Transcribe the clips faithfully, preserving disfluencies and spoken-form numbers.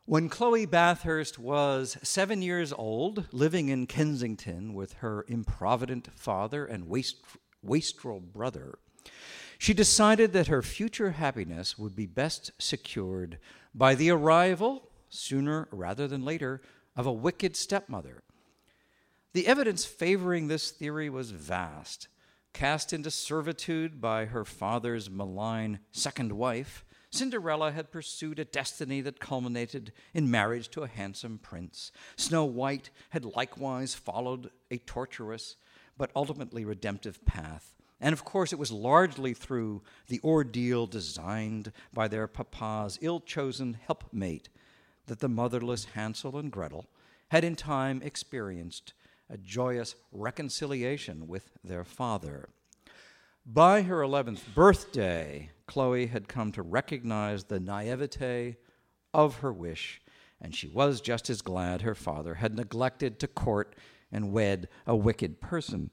When Chloe Bathurst was seven years old, living in Kensington with her improvident father and waist, wastrel brother, she decided that her future happiness would be best secured by the arrival, sooner rather than later, of a wicked stepmother. The evidence favoring this theory was vast. Cast into servitude by her father's malign second wife, Cinderella had pursued a destiny that culminated in marriage to a handsome prince. Snow White had likewise followed a tortuous but ultimately redemptive path. And of course, it was largely through the ordeal designed by their papa's ill-chosen helpmate that the motherless Hansel and Gretel had in time experienced a joyous reconciliation with their father. By her eleventh birthday, Chloe had come to recognize the naivete of her wish, and she was just as glad her father had neglected to court and wed a wicked person.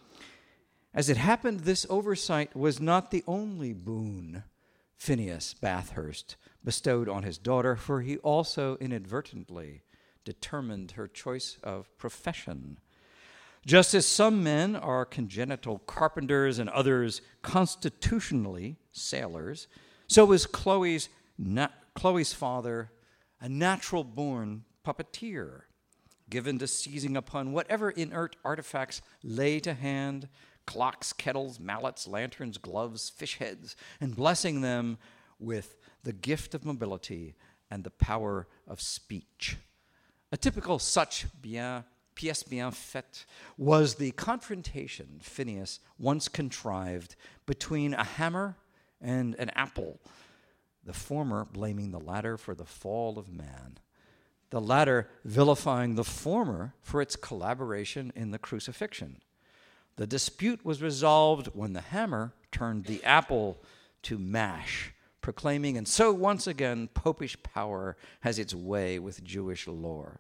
As it happened, this oversight was not the only boon Phineas Bathurst bestowed on his daughter, for he also inadvertently determined her choice of profession. Just as some men are congenital carpenters and others constitutionally sailors, so was Chloe's, na- Chloe's father a natural-born puppeteer, given to seizing upon whatever inert artifacts lay to hand, clocks, kettles, mallets, lanterns, gloves, fish heads, and blessing them with the gift of mobility and the power of speech. A typical such bien pièce bien faite was the confrontation Phineas once contrived between a hammer and an apple, the former blaming the latter for the fall of man, the latter vilifying the former for its collaboration in the crucifixion. The dispute was resolved when the hammer turned the apple to mash, proclaiming, and so once again popish power has its way with Jewish lore.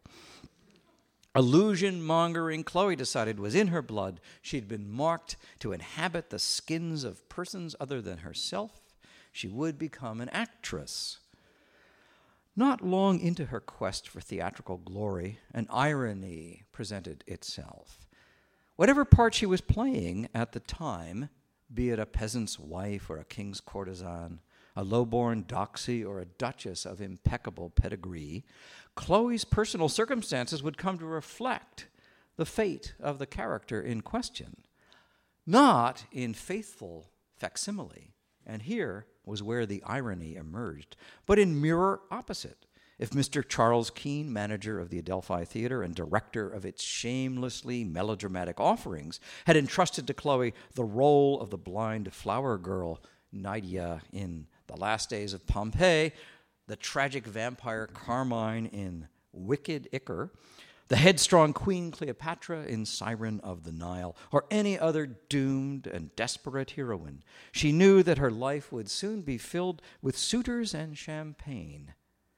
Illusion-mongering, Chloe decided, was in her blood. She'd been marked to inhabit the skins of persons other than herself. She would become an actress. Not long into her quest for theatrical glory, an irony presented itself. Whatever part she was playing at the time, be it a peasant's wife or a king's courtesan, a low-born doxy or a duchess of impeccable pedigree, Chloe's personal circumstances would come to reflect the fate of the character in question, not in faithful facsimile, and here was where the irony emerged, but in mirror opposite. If Mister Charles Keene, manager of the Adelphi Theater and director of its shamelessly melodramatic offerings, had entrusted to Chloe the role of the blind flower girl Nydia in The Last Days of Pompeii, the tragic vampire Carmine in Wicked Icar, the headstrong Queen Cleopatra in Siren of the Nile, or any other doomed and desperate heroine, she knew that her life would soon be filled with suitors and champagne.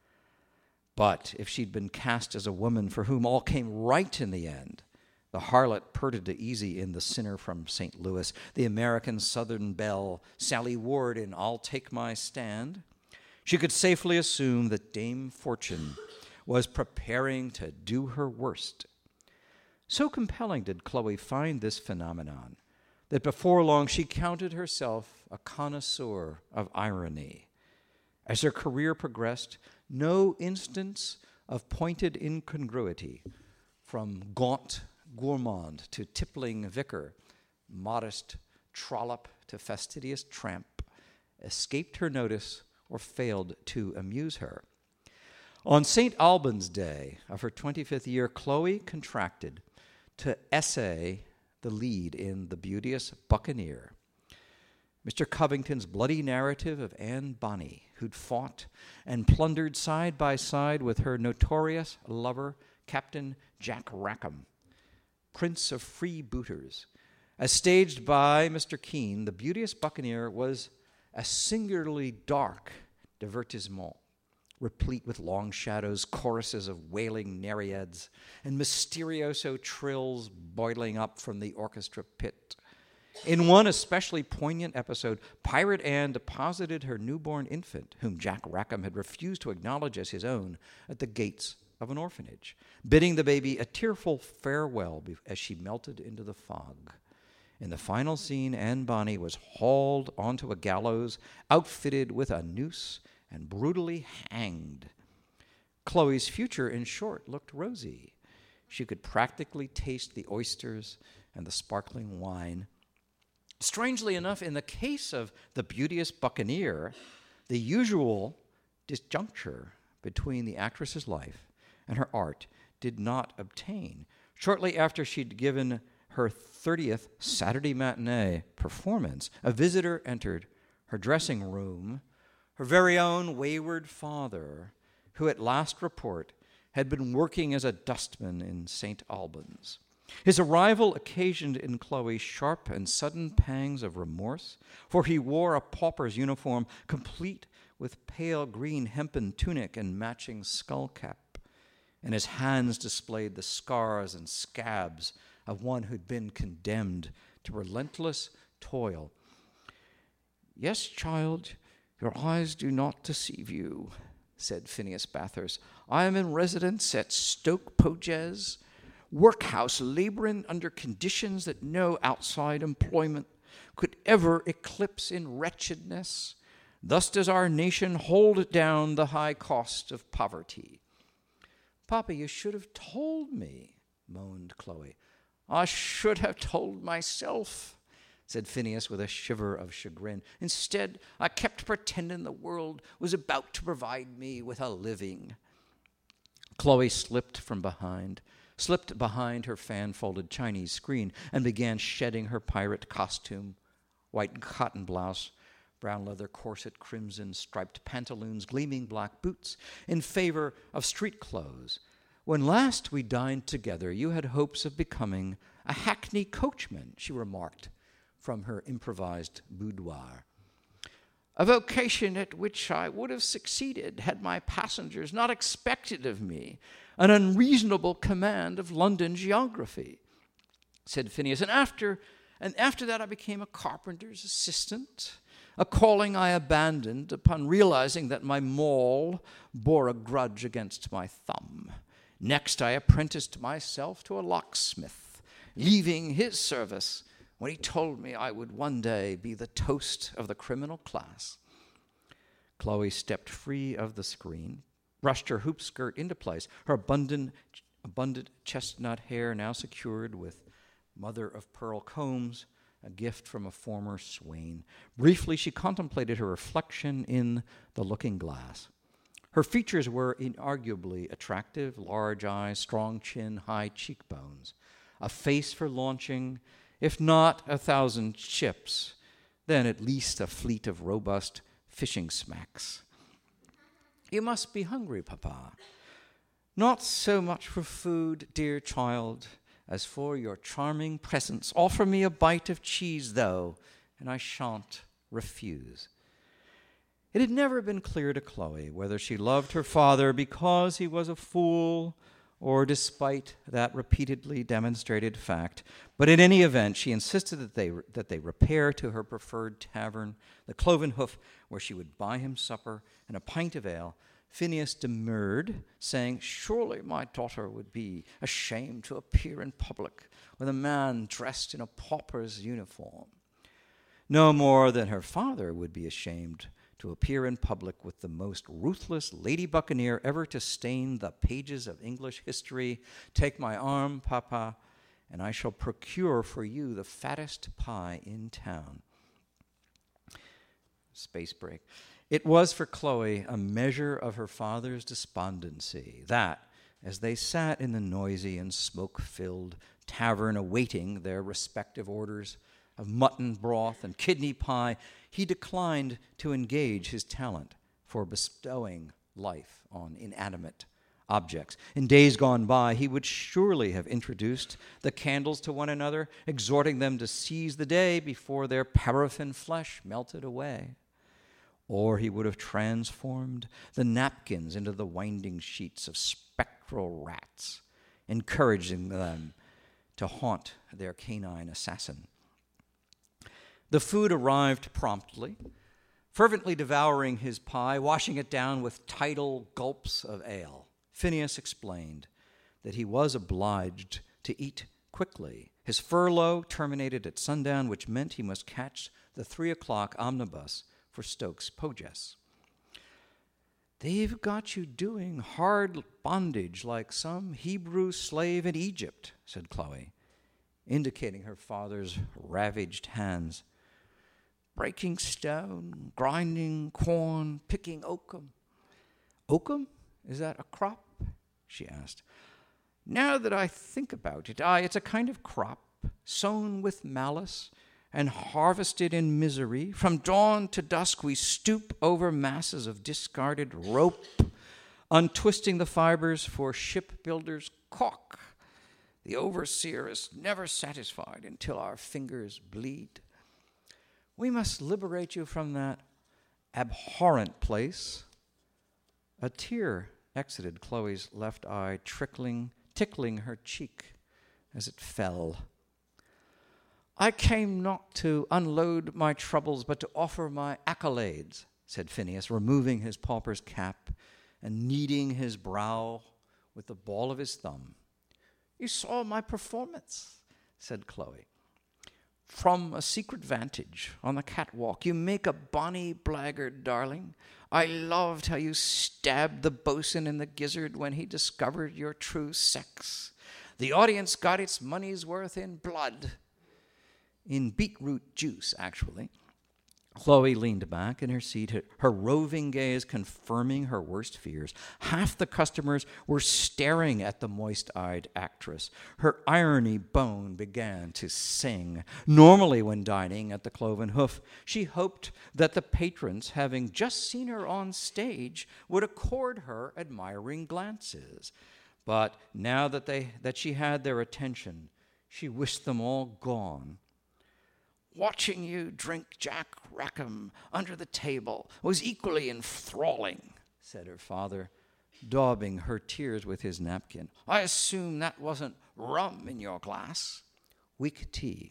But if she'd been cast as a woman for whom all came right in the end, the harlot Perdita Easy in The Sinner from Saint Louis, the American Southern belle Sally Ward in I'll Take My Stand, she could safely assume that Dame Fortune was preparing to do her worst. So compelling did Chloe find this phenomenon that before long she counted herself a connoisseur of irony. As her career progressed, no instance of pointed incongruity, from gaunt gourmand to tippling vicar, modest trollop to fastidious tramp, escaped her notice or failed to amuse her. On Saint Albans Day of her twenty-fifth year, Chloe contracted to essay the lead in The Beauteous Buccaneer, Mister Covington's bloody narrative of Anne Bonny, who'd fought and plundered side by side with her notorious lover, Captain Jack Rackham, Prince of Freebooters. As staged by Mister Keene, The Beauteous Buccaneer was a singularly dark divertissement, replete with long shadows, choruses of wailing nereids, and mysterioso trills boiling up from the orchestra pit. In one especially poignant episode, Pirate Anne deposited her newborn infant, whom Jack Rackham had refused to acknowledge as his own, at the gates of an orphanage, bidding the baby a tearful farewell as she melted into the fog. In the final scene, Anne Bonny was hauled onto a gallows, outfitted with a noose, and brutally hanged. Chloe's future, in short, looked rosy. She could practically taste the oysters and the sparkling wine. Strangely enough, in the case of the beauteous buccaneer, the usual disjuncture between the actress's life and her art did not obtain. Shortly after she'd given her thirtieth Saturday matinee performance, a visitor entered her dressing room, her very own wayward father, who at last report had been working as a dustman in Saint Albans. His arrival occasioned in Chloe sharp and sudden pangs of remorse, for he wore a pauper's uniform, complete with pale green hempen tunic and matching skullcap, and his hands displayed the scars and scabs of one who'd been condemned to relentless toil. "Yes, child, your eyes do not deceive you," said Phineas Bathurst. "I am in residence at Stoke Poges, workhouse, laboring under conditions that no outside employment could ever eclipse in wretchedness. Thus does our nation hold down the high cost of poverty." "Papa, you should have told me," moaned Chloe. "I should have told myself," said Phineas with a shiver of chagrin. "Instead, I kept pretending the world was about to provide me with a living." Chloe slipped from behind, slipped behind her fan-folded Chinese screen, and began shedding her pirate costume, white cotton blouse, brown leather corset, crimson striped pantaloons, gleaming black boots, in favor of street clothes. "When last we dined together, you had hopes of becoming a hackney coachman," she remarked from her improvised boudoir. "A vocation at which I would have succeeded had my passengers not expected of me an unreasonable command of London geography," said Phineas. And after, and after that I became a carpenter's assistant, a calling I abandoned upon realizing that my maul bore a grudge against my thumb. Next I apprenticed myself to a locksmith, leaving his service when he told me I would one day be the toast of the criminal class. Chloe stepped free of the screen, brushed her hoop skirt into place, her abundant, abundant chestnut hair now secured with mother-of-pearl combs, a gift from a former swain. Briefly, she contemplated her reflection in the looking-glass. Her features were inarguably attractive: large eyes, strong chin, high cheekbones, a face for launching, if not a thousand ships, then at least a fleet of robust fishing smacks. "You must be hungry, Papa." "Not so much for food, dear child, as for your charming presence. Offer me a bite of cheese, though, and I shan't refuse." It had never been clear to Chloe whether she loved her father because he was a fool or despite that repeatedly demonstrated fact. But in any event, she insisted that they that they repair to her preferred tavern, the Cloven Hoof, where she would buy him supper and a pint of ale. Phineas demurred, saying, "Surely my daughter would be ashamed to appear in public with a man dressed in a pauper's uniform." No more than her father would be ashamed to appear in public with the most ruthless lady buccaneer ever to stain the pages of English history. "Take my arm, Papa, and I shall procure for you the fattest pie in town." Space break. It was for Chloe a measure of her father's despondency that, as they sat in the noisy and smoke-filled tavern awaiting their respective orders of mutton broth and kidney pie, he declined to engage his talent for bestowing life on inanimate objects. In days gone by, he would surely have introduced the candles to one another, exhorting them to seize the day before their paraffin flesh melted away. Or he would have transformed the napkins into the winding sheets of spectral rats, encouraging them to haunt their canine assassin. The food arrived promptly. Fervently devouring his pie, washing it down with tidal gulps of ale, Phineas explained that he was obliged to eat quickly. His furlough terminated at sundown, which meant he must catch the three o'clock omnibus for Stokes Poges. "They've got you doing hard bondage like some Hebrew slave in Egypt," said Chloe, indicating her father's ravaged hands. "Breaking stone, grinding corn, picking oakum." "Oakum? Is that a crop?" she asked. "Now that I think about it, aye, it's a kind of crop, sown with malice and harvested in misery. From dawn to dusk we stoop over masses of discarded rope, untwisting the fibers for shipbuilders' caulk. The overseer is never satisfied until our fingers bleed. We must liberate you from that abhorrent place." A tear exited Chloe's left eye, trickling, tickling her cheek as it fell. "I came not to unload my troubles, but to offer my accolades," said Phineas, removing his pauper's cap and kneading his brow with the ball of his thumb. "You saw my performance," said Chloe. "From a secret vantage on the catwalk, you make a bonny blackguard, darling. I loved how you stabbed the boatswain in the gizzard when he discovered your true sex. The audience got its money's worth in blood." In beetroot juice, actually. Chloe leaned back in her seat, her, her roving gaze confirming her worst fears. Half the customers were staring at the moist-eyed actress. Her irony bone began to sing. Normally, when dining at the Cloven Hoof, she hoped that the patrons, having just seen her on stage, would accord her admiring glances. But now that they that she had their attention, she wished them all gone. "Watching you drink Jack Rackham under the table was equally enthralling," said her father, daubing her tears with his napkin. "I assume that wasn't rum in your glass." "Weak tea."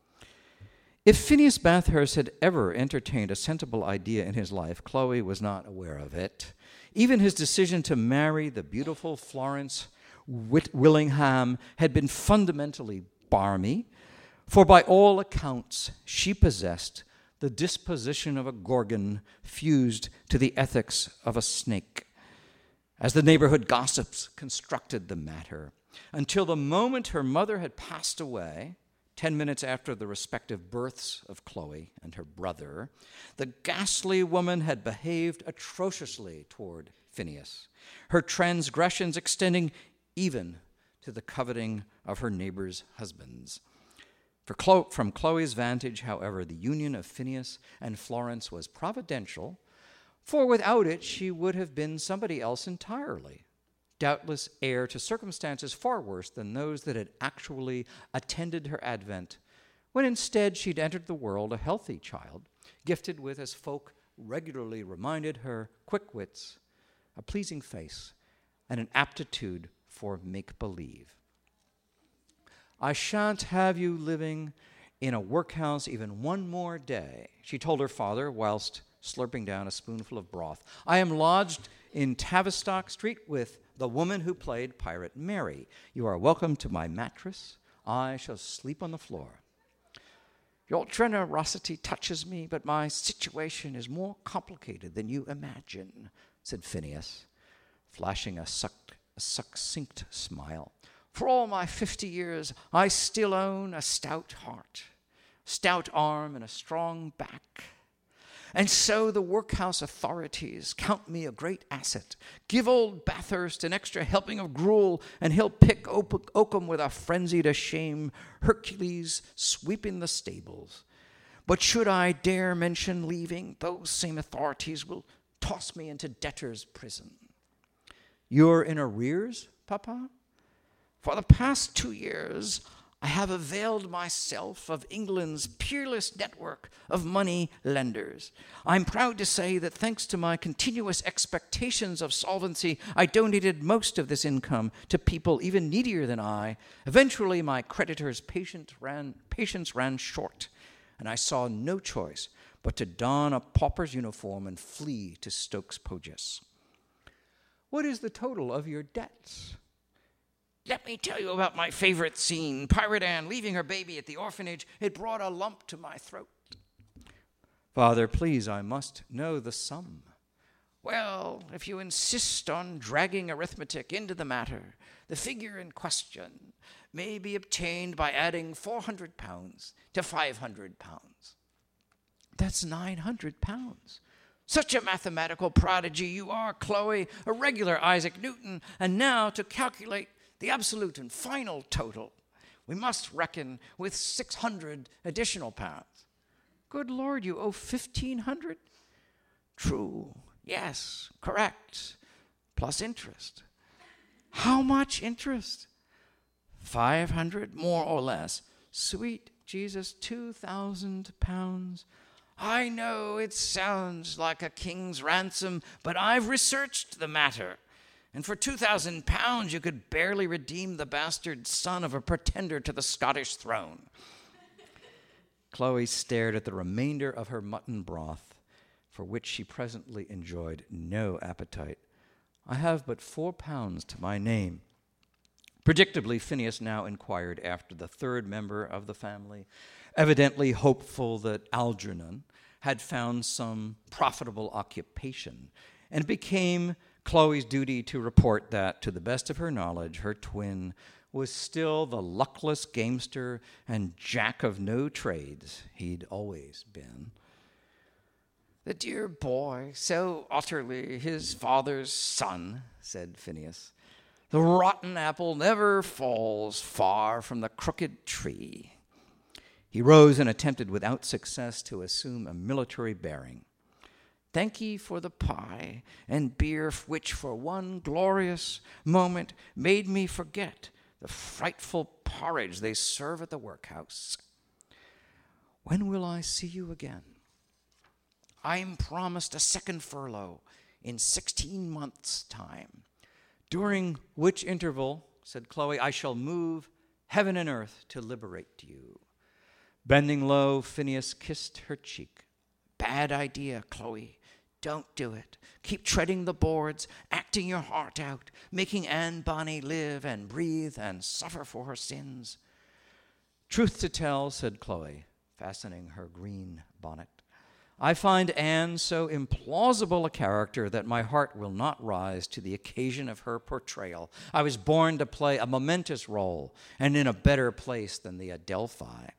If Phineas Bathurst had ever entertained a sensible idea in his life, Chloe was not aware of it. Even his decision to marry the beautiful Florence Whit- Willingham had been fundamentally barmy, for by all accounts she possessed the disposition of a gorgon fused to the ethics of a snake, as the neighborhood gossips constructed the matter, until the moment her mother had passed away, ten minutes after the respective births of Chloe and her brother. The ghastly woman had behaved atrociously toward Phineas, her transgressions extending even to the coveting of her neighbors' husbands. For Chlo- from Chloe's vantage, however, the union of Phineas and Florence was providential, for without it she would have been somebody else entirely, doubtless heir to circumstances far worse than those that had actually attended her advent, when instead she'd entered the world a healthy child, gifted with, as folk regularly reminded her, quick wits, a pleasing face, and an aptitude for make-believe. "I shan't have you living in a workhouse even one more day," she told her father whilst slurping down a spoonful of broth. "I am lodged in Tavistock Street with the woman who played Pirate Mary. You are welcome to my mattress. I shall sleep on the floor." "Your generosity touches me, but my situation is more complicated than you imagine," said Phineas, flashing a, suck, a succinct smile. "For all my fifty years, I still own a stout heart, stout arm, and a strong back. And so the workhouse authorities count me a great asset. Give old Bathurst an extra helping of gruel, and he'll pick op- oakum with a frenzy to shame Hercules sweeping the stables. But should I dare mention leaving, those same authorities will toss me into debtor's prison." "You're in arrears, Papa?" "For the past two years, I have availed myself of England's peerless network of money lenders. I'm proud to say that thanks to my continuous expectations of solvency, I donated most of this income to people even needier than I. Eventually, my creditors' patient ran, patience ran short, and I saw no choice but to don a pauper's uniform and flee to Stokes Poges. What is the total of your debts? Let me tell you about my favorite scene. Pirate Ann leaving her baby at the orphanage. It brought a lump to my throat. Father, please, I must know the sum. Well, if you insist on dragging arithmetic into the matter, the figure in question may be obtained by adding four hundred pounds to five hundred pounds. That's nine hundred pounds. Such a mathematical prodigy you are, Chloe, a regular Isaac Newton. And now to calculate the absolute and final total, we must reckon with six hundred additional pounds. Good Lord, you owe fifteen hundred? True. Yes, correct. Plus interest. How much interest? five hundred, more or less. Sweet Jesus, two thousand pounds. I know it sounds like a king's ransom, but I've researched the matter. And for two thousand pounds, you could barely redeem the bastard son of a pretender to the Scottish throne. Chloe stared at the remainder of her mutton broth, for which she presently enjoyed no appetite. I have but four pounds to my name. Predictably, Phineas now inquired after the third member of the family, evidently hopeful that Algernon had found some profitable occupation, and it became Chloe's duty to report that, to the best of her knowledge, her twin was still the luckless gamester and jack of no trades he'd always been. The dear boy, so utterly his father's son, said Phineas. The rotten apple never falls far from the crooked tree. He rose and attempted without success to assume a military bearing. Thank ye for the pie and beer which for one glorious moment made me forget the frightful porridge they serve at the workhouse. When will I see you again? I'm promised a second furlough in sixteen months' time, during which interval, said Chloe, I shall move heaven and earth to liberate you. Bending low, Phineas kissed her cheek. Bad idea, Chloe. Don't do it. Keep treading the boards, acting your heart out, making Anne Bonny live and breathe and suffer for her sins. Truth to tell, said Chloe, fastening her green bonnet, I find Anne so implausible a character that my heart will not rise to the occasion of her portrayal. I was born to play a momentous role, and in a better place than the Adelphi.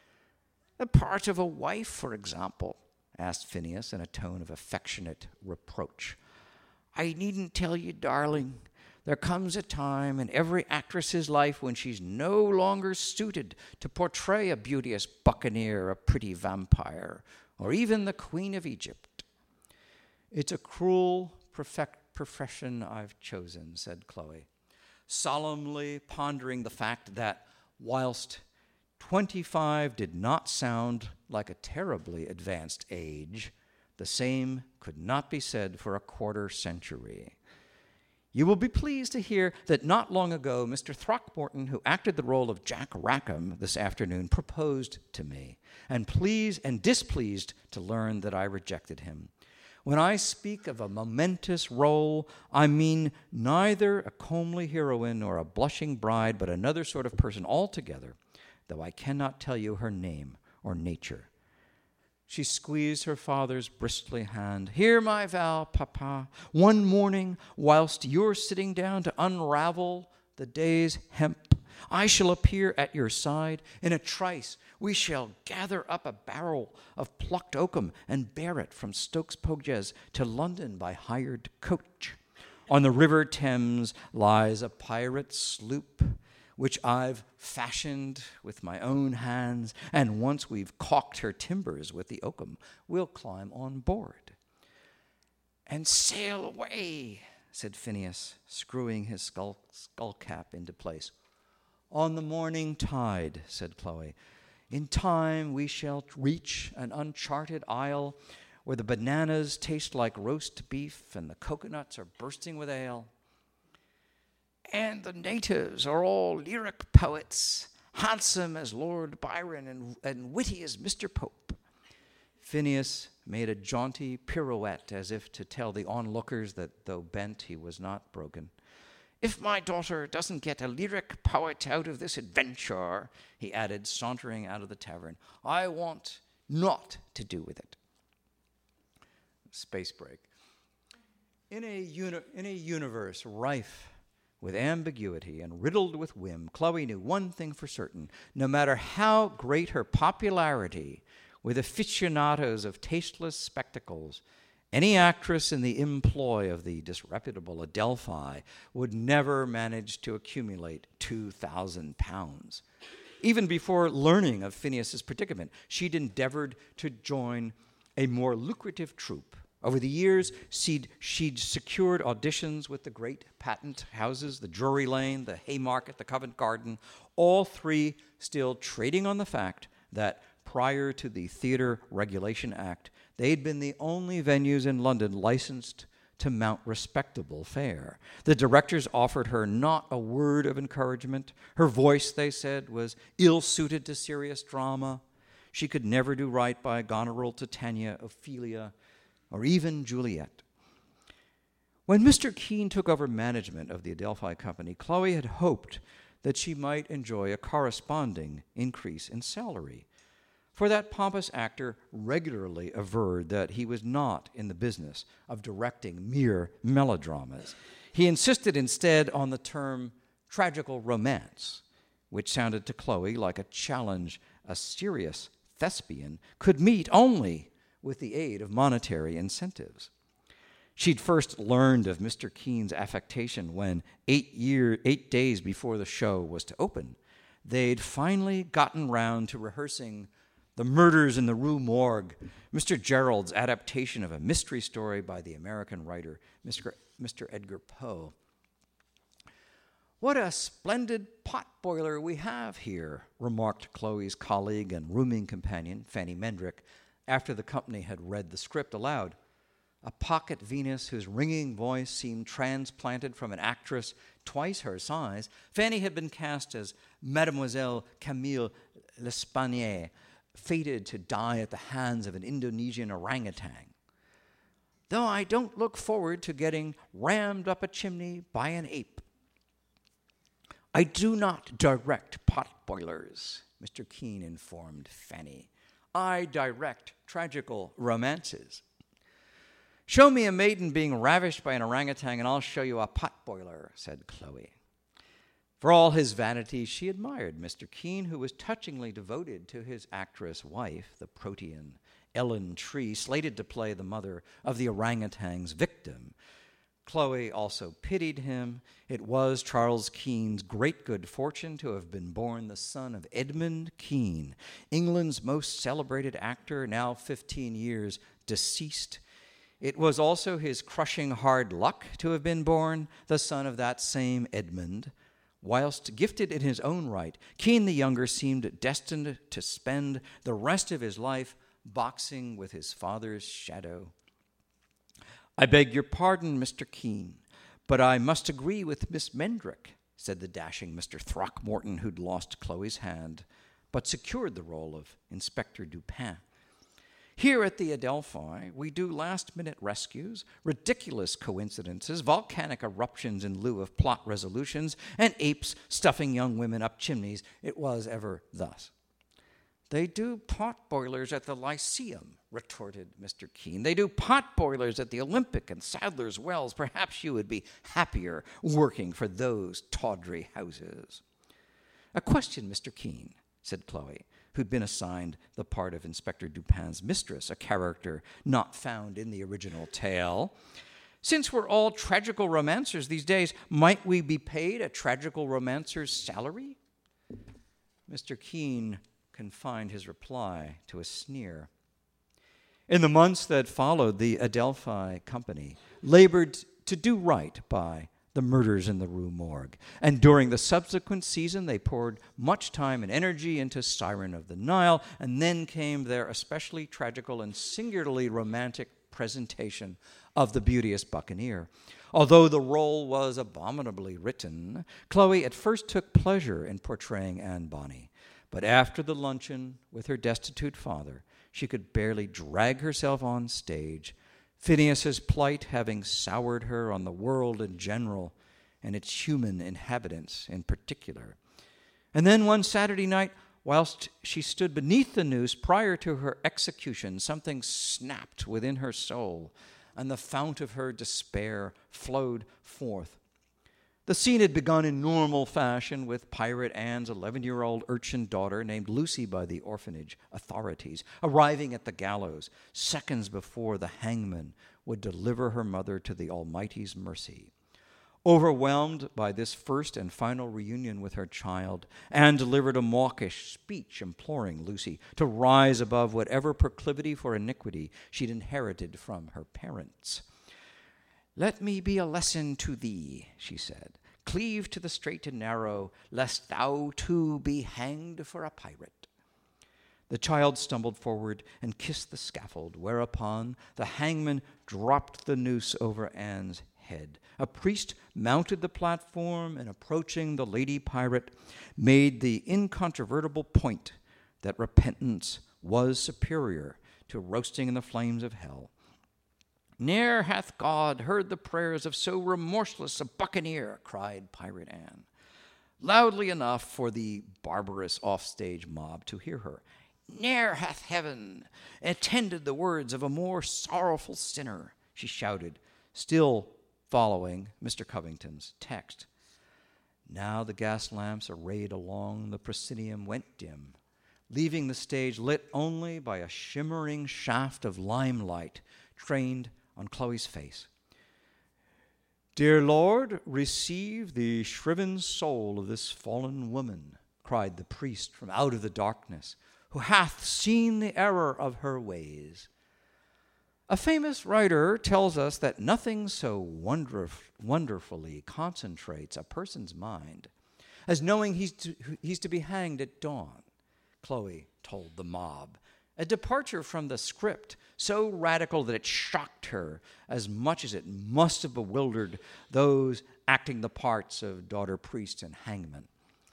The part of a wife, for example, asked Phineas in a tone of affectionate reproach. I needn't tell you, darling, there comes a time in every actress's life when she's no longer suited to portray a beauteous buccaneer, a pretty vampire, or even the Queen of Egypt. It's a cruel perfect profession I've chosen, said Chloe, solemnly pondering the fact that whilst twenty-five did not sound like a terribly advanced age, the same could not be said for a quarter century. You will be pleased to hear that not long ago, Mister Throckmorton, who acted the role of Jack Rackham this afternoon, proposed to me, and pleased and displeased to learn that I rejected him. When I speak of a momentous role, I mean neither a comely heroine nor a blushing bride, but another sort of person altogether, though I cannot tell you her name or nature. She squeezed her father's bristly hand. Hear my vow, Papa. One morning, whilst you're sitting down to unravel the day's hemp, I shall appear at your side. In a trice, we shall gather up a barrel of plucked oakum and bear it from Stokes Poges to London by hired coach. On the River Thames lies a pirate sloop, which I've fashioned with my own hands, and once we've caulked her timbers with the oakum, we'll climb on board. And sail away, said Phineas, screwing his skull, skull cap into place. On the morning tide, said Chloe. In time we shall reach an uncharted isle where the bananas taste like roast beef and the coconuts are bursting with ale. And the natives are all lyric poets, handsome as Lord Byron and, and witty as Mister Pope. Phineas made a jaunty pirouette as if to tell the onlookers that though bent, he was not broken. If my daughter doesn't get a lyric poet out of this adventure, he added, sauntering out of the tavern, I want naught to do with it. Space break. In a, uni- in a universe rife with ambiguity and riddled with whim, Chloe knew one thing for certain. No matter how great her popularity with aficionados of tasteless spectacles, any actress in the employ of the disreputable Adelphi would never manage to accumulate two thousand pounds. Even before learning of Phineas's predicament, she'd endeavored to join a more lucrative troupe. Over the years, she'd, she'd secured auditions with the great patent houses, the Drury Lane, the Haymarket, the Covent Garden, all three still trading on the fact that prior to the Theatre Regulation Act, they'd been the only venues in London licensed to mount respectable fare. The directors offered her not a word of encouragement. Her voice, they said, was ill-suited to serious drama. She could never do right by Goneril, Titania, Ophelia, or even Juliet. When Mister Keene took over management of the Adelphi Company, Chloe had hoped that she might enjoy a corresponding increase in salary. For that pompous actor regularly averred that he was not in the business of directing mere melodramas. He insisted instead on the term tragical romance, which sounded to Chloe like a challenge a serious thespian could meet only with the aid of monetary incentives. She'd first learned of Mister Keene's affectation when, eight, year, eight days before the show was to open, they'd finally gotten round to rehearsing The Murders in the Rue Morgue, Mister Gerald's adaptation of a mystery story by the American writer Mister Mister Edgar Poe. What a splendid potboiler we have here, remarked Chloe's colleague and rooming companion, Fanny Mendrick, after the company had read the script aloud. A pocket Venus whose ringing voice seemed transplanted from an actress twice her size, Fanny had been cast as Mademoiselle Camille L'Espanaye, fated to die at the hands of an Indonesian orangutan. Though I don't look forward to getting rammed up a chimney by an ape. I do not direct potboilers, Mister Keene informed Fanny. I direct tragical romances. Show me a maiden being ravished by an orangutan and I'll show you a potboiler, said Chloe. For all his vanity, she admired Mister Keene, who was touchingly devoted to his actress wife, the protean Ellen Tree, slated to play the mother of the orangutan's victim. Chloe also pitied him. It was Charles Keene's great good fortune to have been born the son of Edmund Keene, England's most celebrated actor, now fifteen years deceased. It was also his crushing hard luck to have been born the son of that same Edmund. Whilst gifted in his own right, Keene the younger seemed destined to spend the rest of his life boxing with his father's shadow. I beg your pardon, Mister Keene, but I must agree with Miss Mendrick, said the dashing Mister Throckmorton, who'd lost Chloe's hand, but secured the role of Inspector Dupin. Here at the Adelphi, we do last-minute rescues, ridiculous coincidences, volcanic eruptions in lieu of plot resolutions, and apes stuffing young women up chimneys. It was ever thus. They do pot boilers at the Lyceum, retorted Mister Keene. They do pot boilers at the Olympic and Sadler's Wells. Perhaps you would be happier working for those tawdry houses. A question, Mister Keene, said Chloe, who'd been assigned the part of Inspector Dupin's mistress, a character not found in the original tale. Since we're all tragical romancers these days, might we be paid a tragical romancer's salary? Mister Keene confined his reply to a sneer. In the months that followed, the Adelphi Company labored to do right by The Murders in the Rue Morgue, and during the subsequent season they poured much time and energy into Siren of the Nile, and then came their especially tragical and singularly romantic presentation of the beauteous buccaneer. Although the role was abominably written, Chloe at first took pleasure in portraying Anne Bonny. But after the luncheon with her destitute father, she could barely drag herself on stage, Phineas's plight having soured her on the world in general and its human inhabitants in particular. And then one Saturday night, whilst she stood beneath the noose prior to her execution, something snapped within her soul, and the fount of her despair flowed forth. The scene had begun in normal fashion with Pirate Anne's eleven-year-old urchin daughter, named Lucy by the orphanage authorities, arriving at the gallows seconds before the hangman would deliver her mother to the Almighty's mercy. Overwhelmed by this first and final reunion with her child, Anne delivered a mawkish speech imploring Lucy to rise above whatever proclivity for iniquity she'd inherited from her parents. "Let me be a lesson to thee," she said. "Cleave to the straight and narrow, lest thou too be hanged for a pirate." The child stumbled forward and kissed the scaffold, whereupon the hangman dropped the noose over Anne's head. A priest mounted the platform and, approaching the lady pirate, made the incontrovertible point that repentance was superior to roasting in the flames of hell. "Ne'er hath God heard the prayers of so remorseless a buccaneer," cried Pirate Anne, loudly enough for the barbarous offstage mob to hear her. "Ne'er hath heaven attended the words of a more sorrowful sinner," she shouted, still following Mister Covington's text. Now the gas lamps arrayed along the proscenium went dim, leaving the stage lit only by a shimmering shaft of limelight trained on Chloe's face. "Dear Lord, receive the shriven soul of this fallen woman," cried the priest from out of the darkness, "who hath seen the error of her ways." A famous writer tells us that nothing so wonderf- wonderfully concentrates a person's mind as knowing he's to, he's to be hanged at dawn. Chloe told the mob, a departure from the script so radical that it shocked her as much as it must have bewildered those acting the parts of daughter priest and hangman.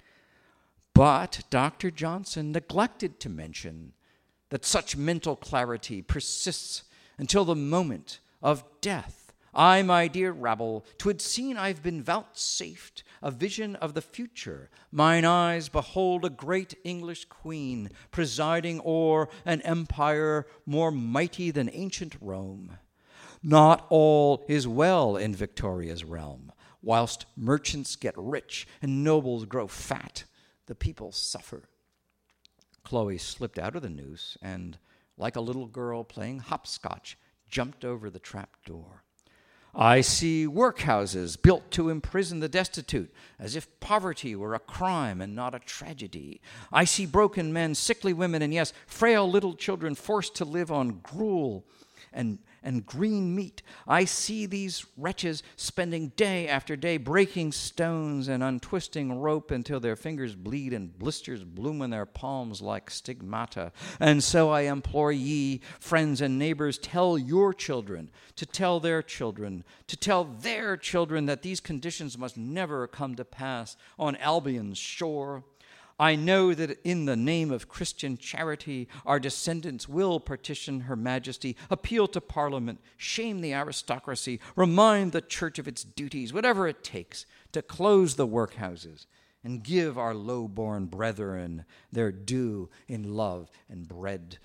But Doctor Johnson neglected to mention that such mental clarity persists until the moment of death. I, my dear rabble, 'twould seem I've been vouchsafed a vision of the future. Mine eyes behold a great English queen presiding o'er an empire more mighty than ancient Rome. Not all is well in Victoria's realm. Whilst merchants get rich and nobles grow fat, the people suffer. Chloe slipped out of the noose and, like a little girl playing hopscotch, jumped over the trap door. I see workhouses built to imprison the destitute, as if poverty were a crime and not a tragedy. I see broken men, sickly women, and yes, frail little children forced to live on gruel and, and green meat. I see these wretches spending day after day breaking stones and untwisting rope until their fingers bleed and blisters bloom in their palms like stigmata. And so I implore ye, friends and neighbors, tell your children, to tell their children, to tell their children that these conditions must never come to pass on Albion's shore. I know that in the name of Christian charity, our descendants will petition Her Majesty, appeal to Parliament, shame the aristocracy, remind the Church of its duties, whatever it takes, to close the workhouses and give our low-born brethren their due in love and bread.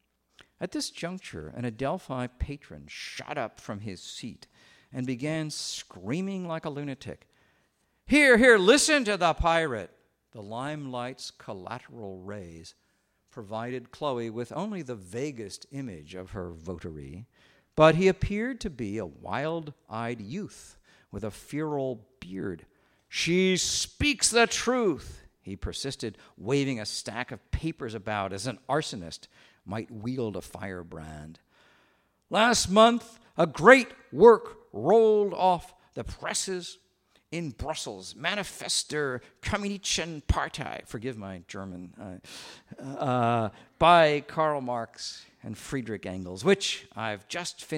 At this juncture, an Adelphi patron shot up from his seat and began screaming like a lunatic. Here, here, listen to the pirate. The limelight's collateral rays provided Chloe with only the vaguest image of her votary, but he appeared to be a wild-eyed youth with a feral beard. She speaks the truth, he persisted, waving a stack of papers about as an arsonist might wield a firebrand. Last month, a great work rolled off the presses in Brussels, Manifester Kommunistischen Partei, forgive my German, uh, uh, by Karl Marx and Friedrich Engels, which I've just finished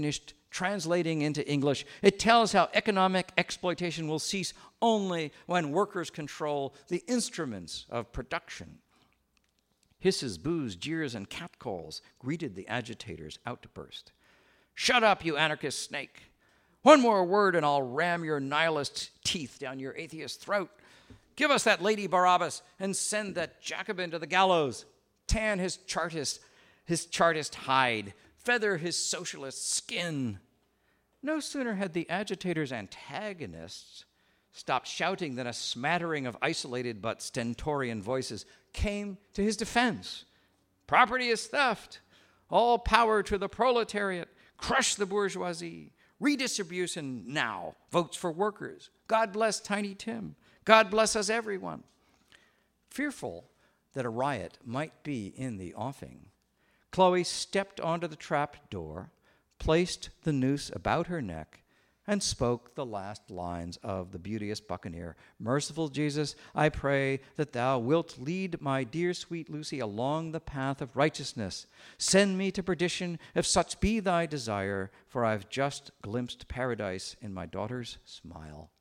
Translating into English, it tells how economic exploitation will cease only when workers control the instruments of production. Hisses, boos, jeers, and catcalls greeted the agitator's outburst. "Shut up, you anarchist snake! One more word and I'll ram your nihilist teeth down your atheist throat. Give us that Lady Barabbas and send that Jacobin to the gallows. Tan his chartist, his chartist hide. Feather his socialist skin." No sooner had the agitator's antagonists stopped shouting than a smattering of isolated but stentorian voices came to his defense. "Property is theft. All power to the proletariat. Crush the bourgeoisie. Redistribution now. Votes for workers. God bless Tiny Tim. God bless us, everyone." Fearful that a riot might be in the offing, Chloe stepped onto the trap door, placed the noose about her neck, and spoke the last lines of the beauteous buccaneer. "Merciful Jesus, I pray that thou wilt lead my dear sweet Lucy along the path of righteousness. Send me to perdition if such be thy desire, for I've just glimpsed paradise in my daughter's smile."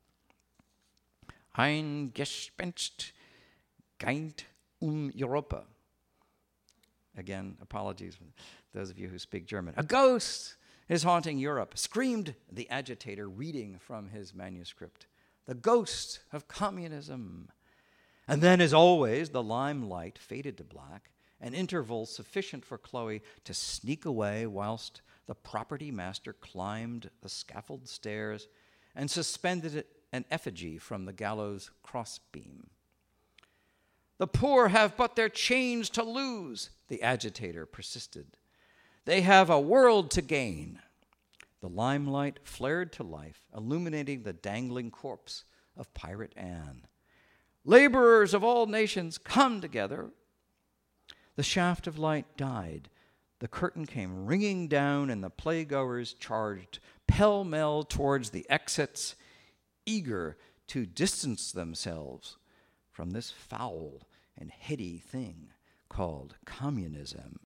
Ein Gespenst geht um Europa. Again, apologies for those of you who speak German. "A ghost is haunting Europe," screamed the agitator, reading from his manuscript. "The ghost of communism." And then, as always, the limelight faded to black, an interval sufficient for Chloe to sneak away whilst the property master climbed the scaffold stairs and suspended an effigy from the gallows crossbeam. "The poor have but their chains to lose," the agitator persisted. "They have a world to gain." The limelight flared to life, illuminating the dangling corpse of Pirate Anne. "Laborers of all nations, come together." The shaft of light died. The curtain came ringing down, and the playgoers charged pell-mell towards the exits, eager to distance themselves from this foul and heady thing called communism.